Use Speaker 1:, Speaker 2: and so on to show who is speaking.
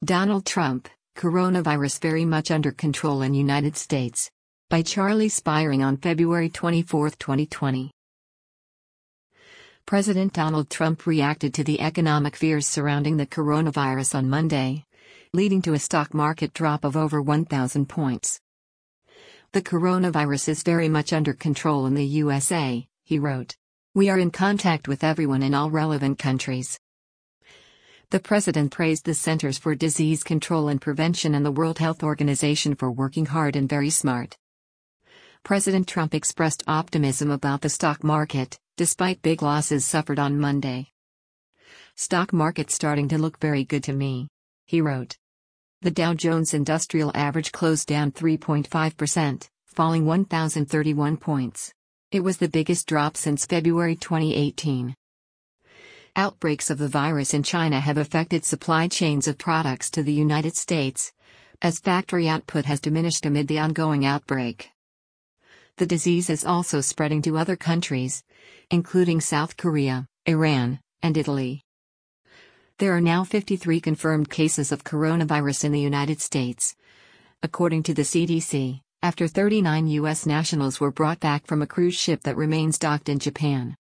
Speaker 1: Donald Trump, Coronavirus Very Much Under Control in United States. By Charlie Spiering on February 24, 2020. President Donald Trump reacted to the economic fears surrounding the coronavirus on Monday, leading to a stock market drop of over 1,000 points. "The coronavirus is very much under control in the USA," he wrote. "We are in contact with everyone in all relevant countries." The president praised the Centers for Disease Control and Prevention and the World Health Organization for working hard and very smart. President Trump expressed optimism about the stock market, despite big losses suffered on Monday. "Stock market starting to look very good to me," he wrote. The Dow Jones Industrial Average closed down 3.5%, falling 1,031 points. It was the biggest drop since February 2018. Outbreaks of the virus in China have affected supply chains of products to the United States, as factory output has diminished amid the ongoing outbreak. The disease is also spreading to other countries, including South Korea, Iran, and Italy. There are now 53 confirmed cases of coronavirus in the United States, according to the CDC, after 39 U.S. nationals were brought back from a cruise ship that remains docked in Japan.